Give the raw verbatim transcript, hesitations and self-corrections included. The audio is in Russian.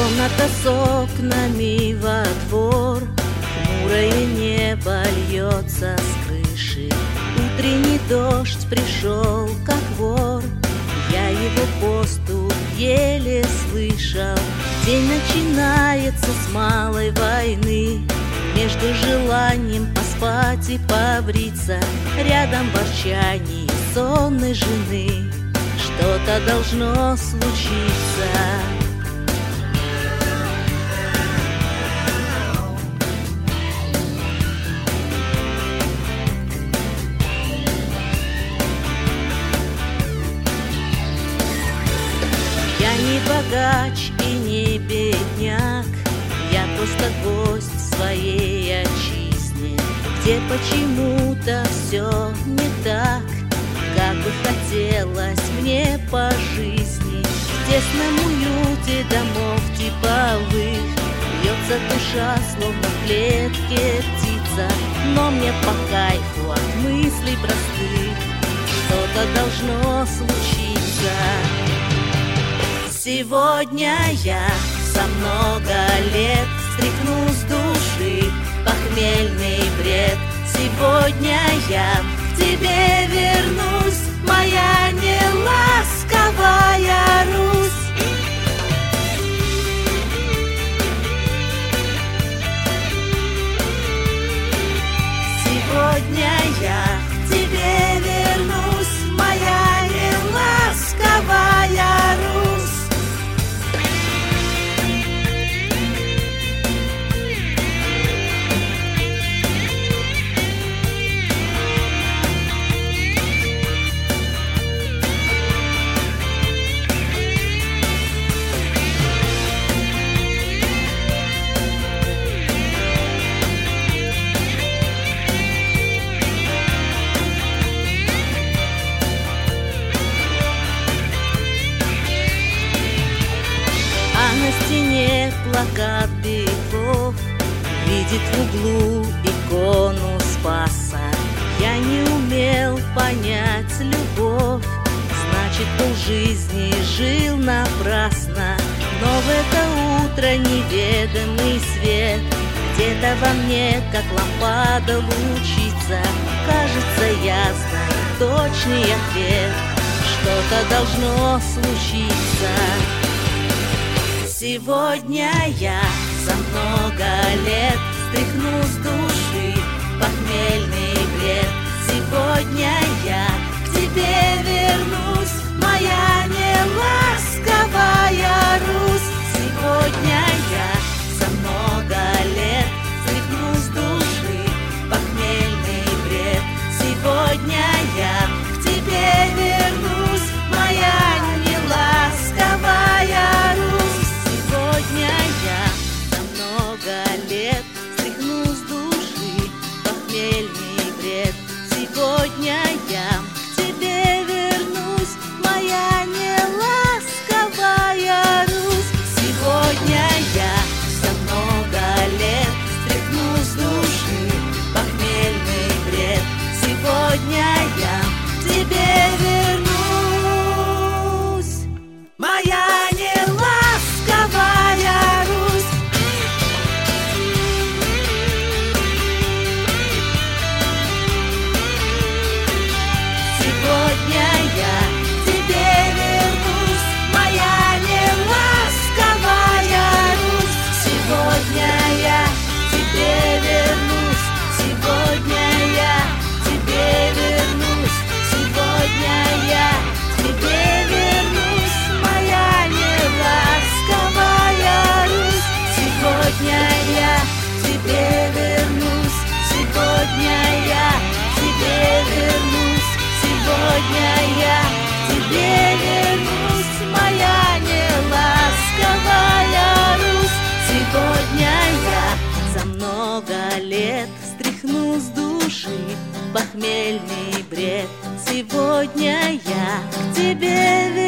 Комната с окнами во двор, хмурое небо льется с крыши. Утренний дождь пришел, как вор, я его поступ еле слышал. День начинается с малой войны, между желанием поспать и побриться, рядом ворчание сонной жены. Что-то должно случиться. Я не богач и не бедняк, я просто гость в своей отчизне, где почему-то все не так, как бы хотелось мне по жизни. В тесном уюте домов типовых бьется душа, словно в клетке птица, но мне по кайфу от мыслей простых. Что-то должно случиться. Сегодня я за много лет стряхну с души похмельный бред. Сегодня я к тебе вернусь, моя неласковая Русь. Сегодня я к тебе вернусь, моя неласковая Русь. На стене плакат Быков видит в углу икону Спаса. Я не умел понять любовь, значит, полжизни жил напрасно. Но в это утро неведомый свет где-то во мне, как лампада, лучится. Кажется, я знаю точный ответ, что-то должно случиться. Сегодня я за много лет стряхну с души похмельный бред. Сегодня я к тебе вернусь, моя неласковая Русь. Сегодня я за много лет стряхну с души похмельный бред. Сегодня я к тебе вернусь, моя неласковая Русь. Сегодня я за много лет стряхну с души похмельный бред. Сегодня я к тебе вернусь, моя неласковая Русь. Сегодня я за много лет стряхну с души похмельный бред. Сегодня я к тебе вернусь, моя неласковая Русь. Сегодня я к тебе вернусь, моя неласковая Русь. Сегодня я к тебе вернусь, сегодня я к тебе вернусь, сегодня я к тебе вернусь, моя неласковая Русь. Сегодня я к тебе вернусь, сегодня я к тебе вернусь, сегодня я к тебе вернусь, моя неласковая Русь. Сегодня я за много лет стряхну с души похмельный бред. Сегодня я к тебе вернусь.